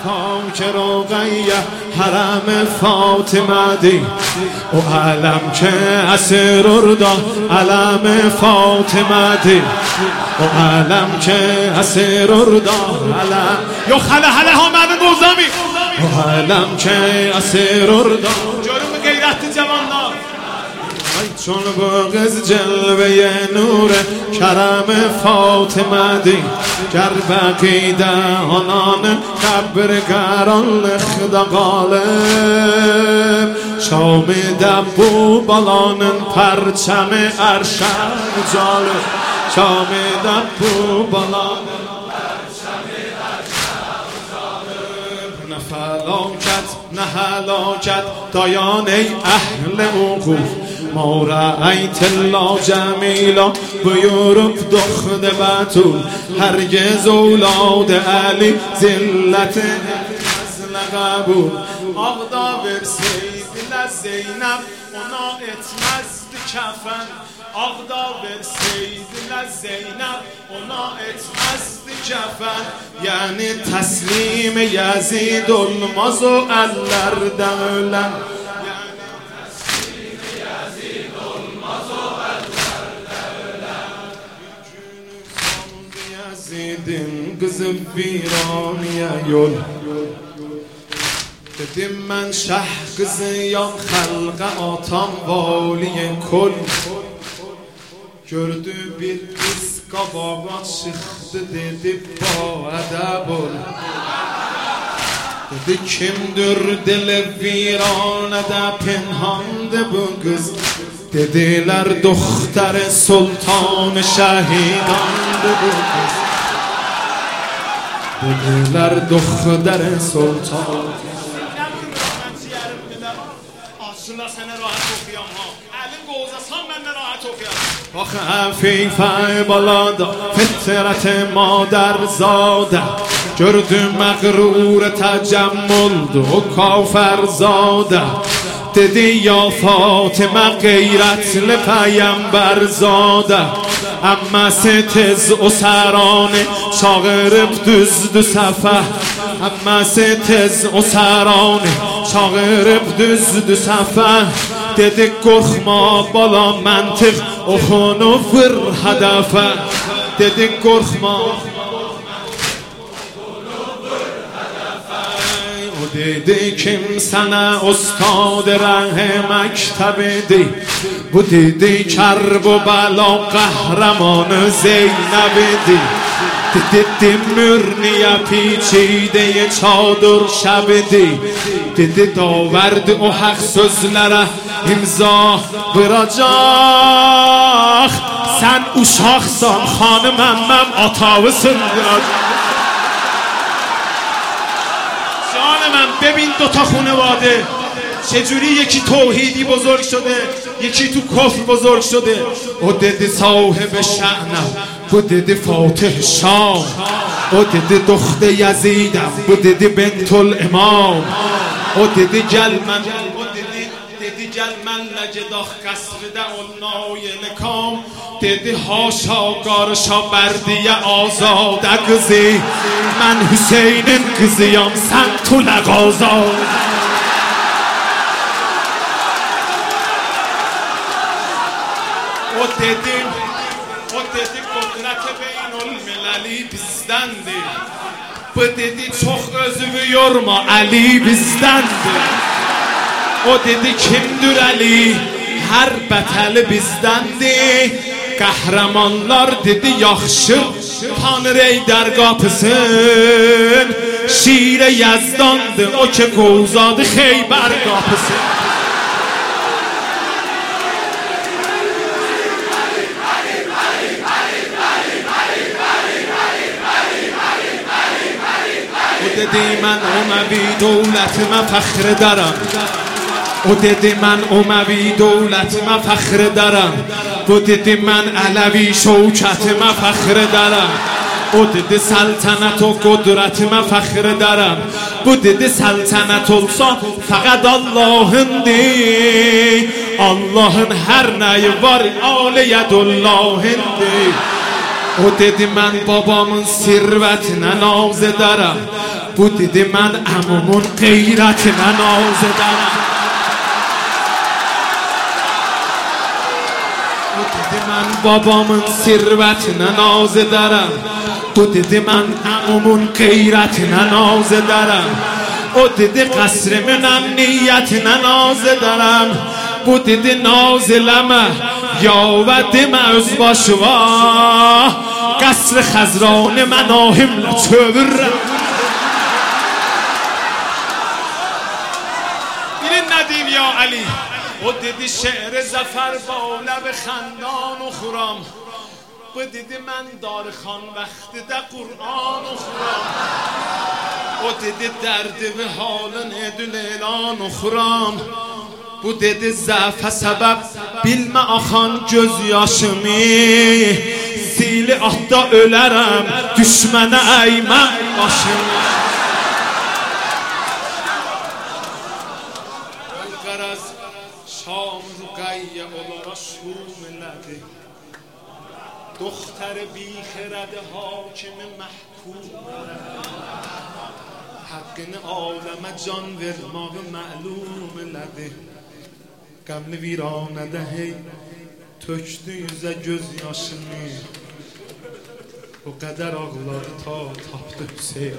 پاک رقیه حرم فاطمه دی و علم که اسیر اردا علم فاطمه دی و علم که اسیر اردا علم یا خله حله ها من گوزمی و علم که اسیر اردا جرم غیرت جوانان چون بغز جلوه نور کرم فاطمه دی گر بقیده آنان قبرگران لخدا غالب شام دبو بالانن پرچم ارشم جالب شام دبو بالانن پرچم ارشم جالب نه فلاکت نه هلاکت دایان ای اهل وقوف ما رأیت الله جمیلا بیورب دخد بطول هرگز اولاد علی زلت نزل قبول آغدا برسید لزینب اونا اتمزد کفن آغدا برسید لزینب اونا اتمزد کفن یعنی تسلیم یزید الماز و اللر دولن دیدیم کز ویرانی یول دیدیم من شه kızıyam xalqa atam valiye kol gördü bir kız qabağa çıxdı dedi ba ədəb ol dedi kimdir dili viranədə pinhandı bu kız dediler doktor sultan şahidandı bu kız dediler doktor sultan aslında sənə rahat oxuyam ha əlim qozasan mən də rahat oxuyam آخه عفیفه بالادا فطرت مادر زاده گردو مغرور تجمل و کافر زاده دیدی یا فاطمه غیرت لپیمبر زاده اما ستز و سرانه چاغرب düzdü سفه اما ستز و سرانه چاغرب düzdü سفه dedi korkma bala mantık oxunu vır hedefe dedi korkma o dedi kim sana ustad ره مکتبی bu dedi کرب و بلا قهرمان زینبی دیدی مرنیه پیچیده چادر شبدی دیدی داورد و حق sözlere imza vuracaq sen uşaqsan xanımım mən atavısın جانم ببین دوتا خانواده چجوری یکی توحیدی بزرگ شده یکی تو کفر بزرگ شده او دیدی صاحب شأنم bu dedi Fatih Şam o dedi دختر یزیدم bu dedi بنت امام o dedi gel mən dedi gel mənlə gedək qəsrdə olnayel kam dedi haşa qarışa bərdiyə azadə qızı mən Hüseynin qızıyam sən tulə qazad o dedi qudrət beynülməli bizdəndir bu dedi çox özümü yorma Ali bizdəndir o dedi kimdir Ali hər bətəli bizdəndir qəhrəmanlar dedi yaxşı Tanrı Eydər qapısın şirə Yazdandır o ki qovzadı Xeybər qapısın dedi mən Uməvi dövlətimə fəxr edərəm o dedi mən Uməvi dövlətimə fəxr edərəm bu dedi mən Ələvi şövkətimə fəxr edərəm o dedi səltənət o qudrətimə fəxr edərəm bu dedi səltənət olsa fəqət Allahındır Allahın hər nəyi var aliyyədullahındır o dedi mən babamın sirvətinə naz edərəm بود دیده من عمومون غیرت ننازه دارم بود دیده من بابامون ثروت ننازه دارم بود دیده من عمومون غیرت ننازه دارم بود دیده قصر من امنیت ننازه دارم بود دیده نازلمه یا ودم از باشوا قصر خزران مناهم لچور این ندیم یا علی و دیدی شعر زفر با لب خندان و خرام و دیدی من دار خان وقت ده قرآن و خرام و دیدی درد به حال ندل اعلان و خرام bu dedi zəfə səbəb bilmə axan göz yaşımı Sili atda ölərəm düşmənə əyməm başımı Qaraz şam ruqayyə olara şum elədi Doxtər bixirədi hakimi məhkum Haqqını aləmə can vermağı məlum elədi Qəmli viranədə hey tökdü yüzə göz yaşını O qədər ağladı ta tapdı Hüseyin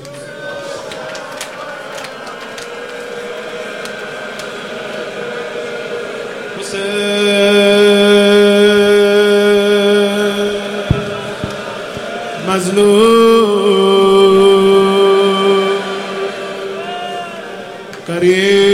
Hüseyin Məzlum Qarib